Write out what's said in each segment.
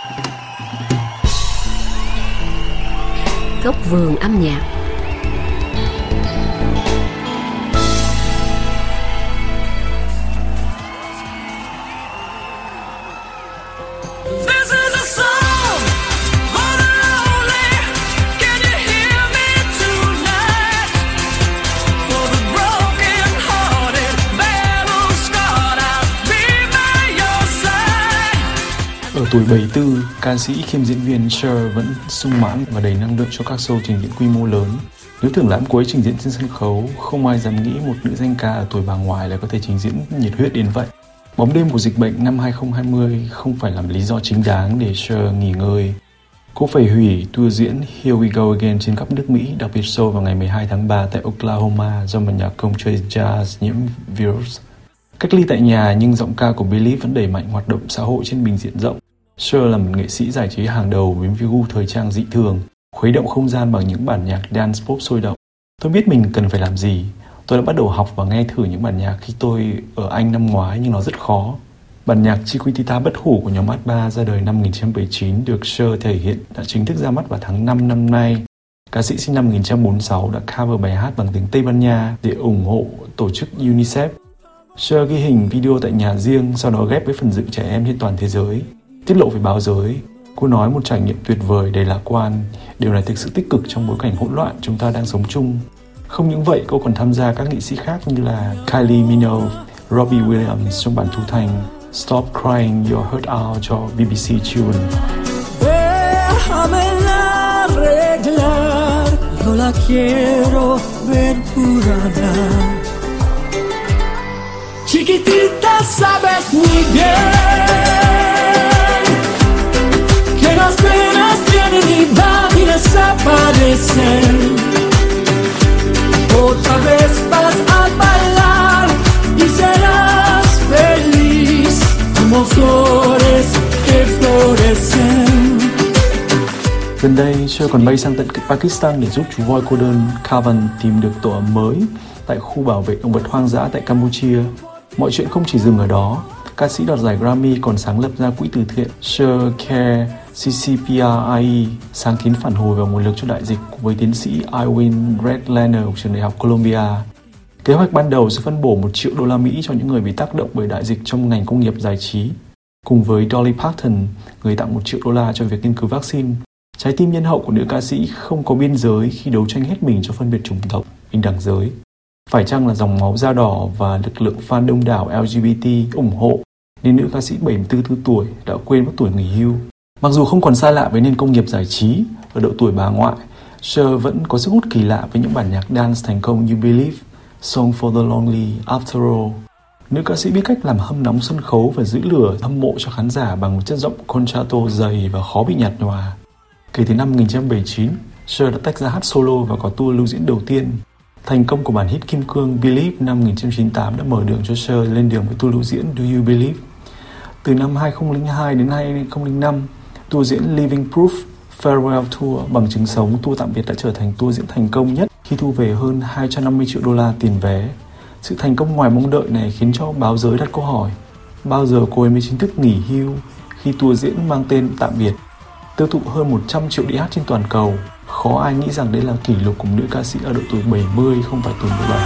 Góc vườn âm nhạc. Ở tuổi 74, ca sĩ kiêm diễn viên Cher vẫn sung mãn và đầy năng lượng cho các show trình diễn quy mô lớn. Nếu thưởng lãm cô ấy trình diễn trên sân khấu, không ai dám nghĩ một nữ danh ca ở tuổi bà ngoại lại có thể trình diễn nhiệt huyết đến vậy. Bóng đêm của dịch bệnh năm 2020 không phải là lý do chính đáng để Cher nghỉ ngơi. Cô phải hủy tour diễn Here We Go Again trên khắp nước Mỹ, đặc biệt show vào ngày 12 tháng 3 tại Oklahoma do một nhạc công chơi jazz nhiễm virus. Cách ly tại nhà nhưng giọng ca của Believe vẫn đẩy mạnh hoạt động xã hội trên bình diện rộng. Cher là một nghệ sĩ giải trí hàng đầu với gu thời trang dị thường, khuấy động không gian bằng những bản nhạc dance pop sôi động. Tôi biết mình cần phải làm gì. Tôi đã bắt đầu học và nghe thử những bản nhạc khi tôi ở Anh năm ngoái nhưng nó rất khó. Bản nhạc Chiquitita bất hủ của nhóm H3 ra đời năm 1979 được Cher thể hiện đã chính thức ra mắt vào tháng 5 năm nay. Ca sĩ sinh năm 1946 đã cover bài hát bằng tiếng Tây Ban Nha để ủng hộ tổ chức UNICEF. Cher ghi hình video tại nhà riêng, sau đó ghép với phần dựng trẻ em trên toàn thế giới. Tiết lộ với báo giới, cô nói một trải nghiệm tuyệt vời đầy lạc quan. Điều này thực sự tích cực trong bối cảnh hỗn loạn chúng ta đang sống chung. Không những vậy, cô còn tham gia các nghệ sĩ khác như là Kylie Minogue, Robbie Williams trong bản thu thành Stop Crying Your Heart Out cho BBC Children. Chiquitita, sabes muy bien que las penas vienen y van y desaparecen. Otra vez vas a bailar y serás feliz como flores que florecen. Gần đây, Cher còn bay sang tận Pakistan để giúp chú voi cô đơn Kavan tìm được tổ ấm mới tại khu bảo vệ động vật hoang dã tại Campuchia. Mọi chuyện không chỉ dừng ở đó, ca sĩ đoạt giải Grammy còn sáng lập ra quỹ từ thiện Cher Care CCPRIE, sáng kiến phản hồi và nguồn lực cho đại dịch với tiến sĩ Irwin Redlaner của trường đại học Columbia. Kế hoạch ban đầu sẽ phân bổ $1 triệu cho những người bị tác động bởi đại dịch trong ngành công nghiệp giải trí. Cùng với Dolly Parton, người tặng $1 triệu cho việc nghiên cứu vaccine, trái tim nhân hậu của nữ ca sĩ không có biên giới khi đấu tranh hết mình cho phân biệt chủng tộc, bình đẳng giới. Phải chăng là dòng máu da đỏ và lực lượng fan đông đảo LGBT ủng hộ nên nữ ca sĩ 74 tuổi đã quên mất tuổi nghỉ hưu. Mặc dù không còn xa lạ với nền công nghiệp giải trí, ở độ tuổi bà ngoại, Cher vẫn có sức hút kỳ lạ với những bản nhạc dance thành công như Believe, Song for the Lonely, After All. Nữ ca sĩ biết cách làm hâm nóng sân khấu và giữ lửa hâm mộ cho khán giả bằng một chất giọng concerto dày và khó bị nhạt nhòa. Kể từ năm 1979, Cher đã tách ra hát solo và có tour lưu diễn đầu tiên. Thành công của bản hit kim cương Believe năm 1998 đã mở đường cho Cher lên đường với tour lưu diễn Do You Believe. Từ năm 2002 đến 2005, tour diễn Living Proof Farewell Tour bằng chứng sống tour tạm biệt đã trở thành tour diễn thành công nhất khi thu về hơn $250 triệu tiền vé. Sự thành công ngoài mong đợi này khiến cho báo giới đặt câu hỏi: bao giờ cô ấy mới chính thức nghỉ hưu khi tour diễn mang tên tạm biệt? Tiêu thụ hơn 100 triệu đĩa hát trên toàn cầu. Khó ai nghĩ rằng đây là kỷ lục của nữ ca sĩ ở độ tuổi 70, không phải tuổi 17.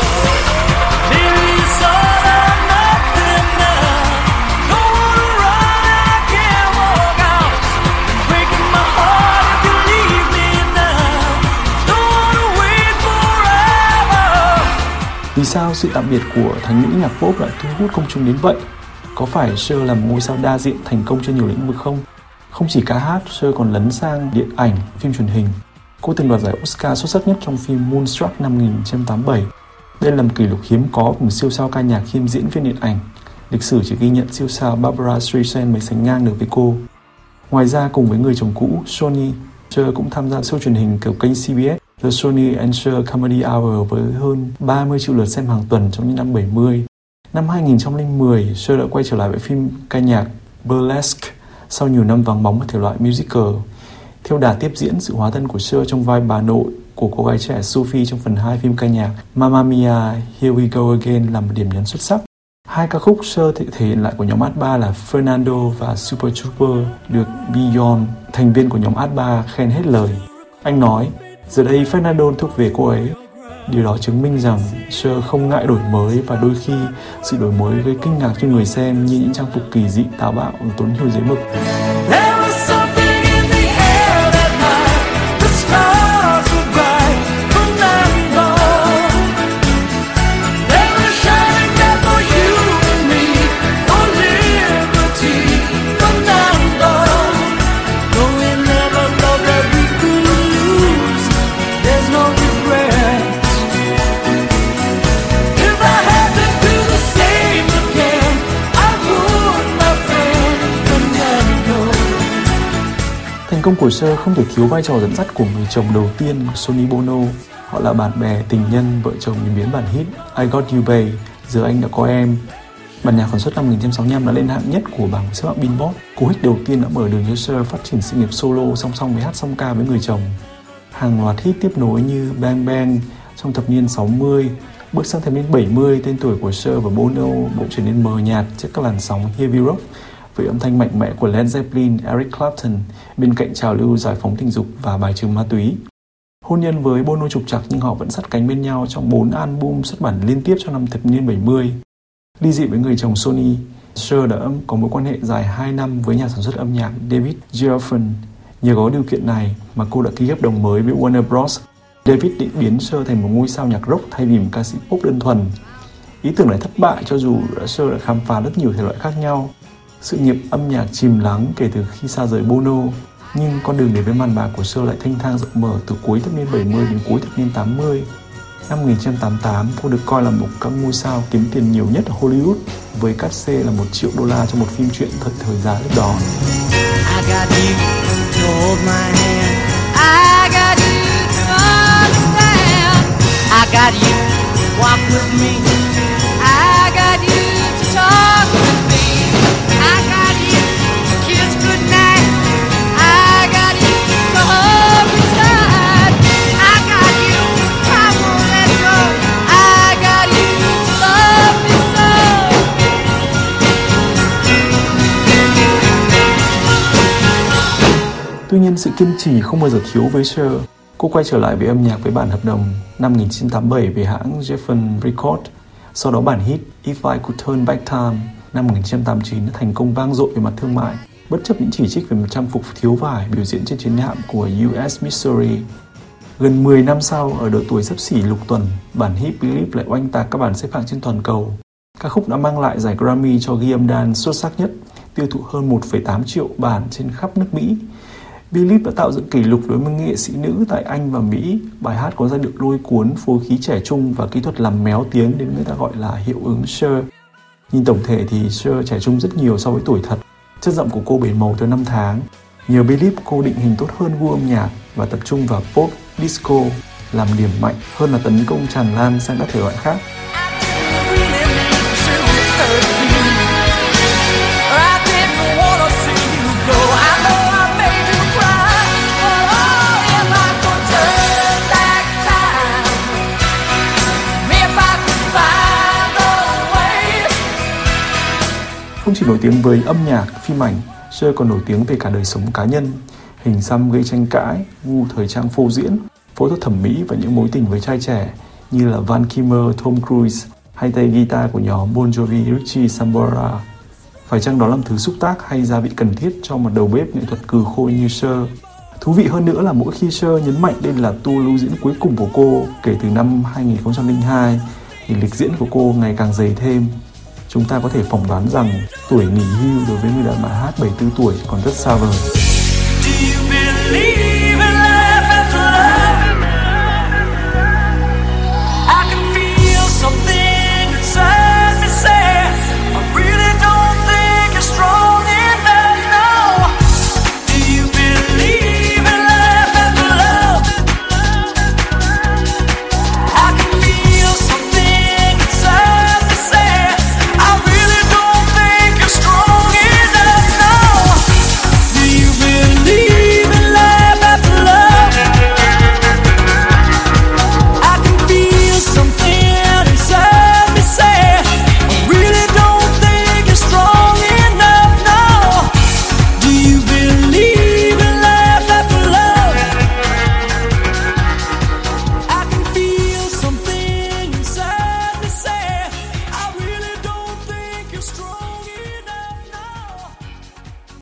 Vì sao sự tạm biệt của thánh nữ nhạc pop lại thu hút công chúng đến vậy? Có phải Cher là một ngôi sao đa diện thành công trên nhiều lĩnh vực không? Không chỉ ca hát, Cher còn lấn sang điện ảnh, phim truyền hình. Cô từng đoạt giải Oscar xuất sắc nhất trong phim Moonstruck năm 1987. Đây là một kỷ lục hiếm có của một siêu sao ca nhạc kiêm diễn viên điện ảnh. Lịch sử chỉ ghi nhận siêu sao Barbra Streisand mới sánh ngang được với cô. Ngoài ra, cùng với người chồng cũ, Sony, Cher cũng tham gia show truyền hình của kênh CBS The Sony and Cher Comedy Hour với hơn 30 triệu lượt xem hàng tuần trong những năm 70. Năm 2010, Cher đã quay trở lại với phim ca nhạc Burlesque sau nhiều năm vắng bóng ở thể loại musical. Theo đà tiếp diễn, sự hóa thân của Cher trong vai bà nội của cô gái trẻ Sophie trong phần 2 phim ca nhạc Mamma Mia, Here We Go Again là một điểm nhấn xuất sắc. Hai ca khúc Cher thể hiện lại của nhóm A3 là Fernando và Super Trooper được Bjorn, thành viên của nhóm A3, khen hết lời. Anh nói, giờ đây Fernando thuộc về cô ấy. Điều đó chứng minh rằng Cher không ngại đổi mới và đôi khi sự đổi mới gây kinh ngạc cho người xem như những trang phục kỳ dị, táo bạo và tốn nhiều giấy mực. Thành công của Cher không thể thiếu vai trò dẫn dắt của người chồng đầu tiên, Sonny Bono. Họ là bạn bè, tình nhân, vợ chồng đến biến bản hit I Got You Babe, Giờ Anh Đã Có Em. Bản nhạc sản xuất năm 1965 đã lên hạng nhất của bảng xếp hạng Billboard. Cú hích đầu tiên đã mở đường cho Cher phát triển sự nghiệp solo song song với hát song ca với người chồng. Hàng loạt hit tiếp nối như Bang Bang trong thập niên 60, bước sang thập niên 70, tên tuổi của Cher và Bono bỗng trở nên mờ nhạt trước các làn sóng heavy rock với âm thanh mạnh mẽ của Led Zeppelin, Eric Clapton bên cạnh trào lưu giải phóng tình dục và bài trừ ma túy. Hôn nhân với Bono trục trặc nhưng họ vẫn sát cánh bên nhau trong 4 album xuất bản liên tiếp trong năm thập niên 70. Ly dị với người chồng Sonny, Cher đã có mối quan hệ dài 2 năm với nhà sản xuất âm nhạc David Geoffrin. Nhờ có điều kiện này mà cô đã ký hợp đồng mới với Warner Bros. David định biến Cher thành một ngôi sao nhạc rock thay vì một ca sĩ pop đơn thuần. Ý tưởng này thất bại cho dù Cher đã khám phá rất nhiều thể loại khác nhau. Sự nghiệp âm nhạc chìm lắng kể từ khi xa rời Bono, nhưng con đường đến với màn bạc của Cher lại thanh thang rộng mở từ cuối thập niên 70 đến cuối thập niên 80. Năm 1988, cô được coi là một các ngôi sao kiếm tiền nhiều nhất ở Hollywood với cát xê là $1 triệu cho một phim truyện thời giá lúc đó. Tuy nhiên, sự kiên trì không bao giờ thiếu với Cher. Cô quay trở lại với âm nhạc với bản hợp đồng năm 1987 với hãng Geffen Records. Sau đó bản hit If I Could Turn Back Time năm 1989 đã thành công vang dội về mặt thương mại, bất chấp những chỉ trích về một trang phục thiếu vải biểu diễn trên chiến hạm của USS Missouri. Gần 10 năm sau, ở độ tuổi xấp xỉ lục tuần, bản hit Believe lại oanh tạc các bảng xếp hạng trên toàn cầu. Ca khúc đã mang lại giải Grammy cho ghi âm đàn xuất sắc nhất, tiêu thụ hơn 1,8 triệu bản trên khắp nước Mỹ. Believe đã tạo dựng kỷ lục với những nghệ sĩ nữ tại Anh và Mỹ. Bài hát có giai điệu lôi cuốn, phối khí trẻ trung và kỹ thuật làm méo tiếng đến người ta gọi là hiệu ứng Cher. Nhìn tổng thể thì Cher trẻ trung rất nhiều so với tuổi thật. Chất giọng của cô bền màu theo năm tháng. Nhờ Believe, cô định hình tốt hơn gu âm nhạc và tập trung vào pop, disco làm điểm mạnh hơn là tấn công tràn lan sang các thể loại khác. Không chỉ nổi tiếng với âm nhạc, phim ảnh, Cher còn nổi tiếng về cả đời sống cá nhân, hình xăm gây tranh cãi, gu thời trang phô diễn, phẫu thuật thẩm mỹ và những mối tình với trai trẻ như là Val Kilmer, Tom Cruise hay tay guitar của nhóm Bon Jovi, Richie Sambora. Phải chăng đó là thứ xúc tác hay gia vị cần thiết cho một đầu bếp nghệ thuật cừ khôi như Cher? Thú vị hơn nữa là mỗi khi Cher nhấn mạnh đây là tour lưu diễn cuối cùng của cô kể từ năm 2002 thì lịch diễn của cô ngày càng dày thêm. Chúng ta có thể phỏng đoán rằng tuổi nghỉ hưu đối với người đàn bà hát 74 tuổi còn rất xa vời.